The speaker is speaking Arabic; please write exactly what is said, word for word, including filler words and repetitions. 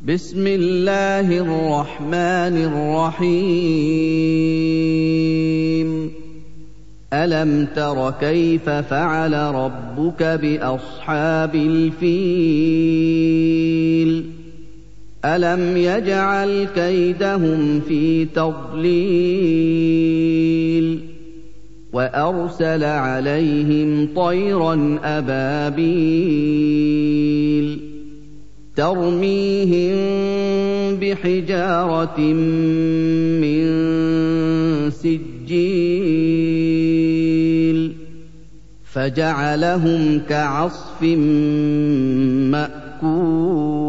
بسم الله الرحمن الرحيم ألم تر كيف فعل ربك بأصحاب الفيل ألم يجعل كيدهم في تضليل وأرسل عليهم طيرا أبابيل ترميهم بحجارة من سجيل فجعلهم كعصف مأكول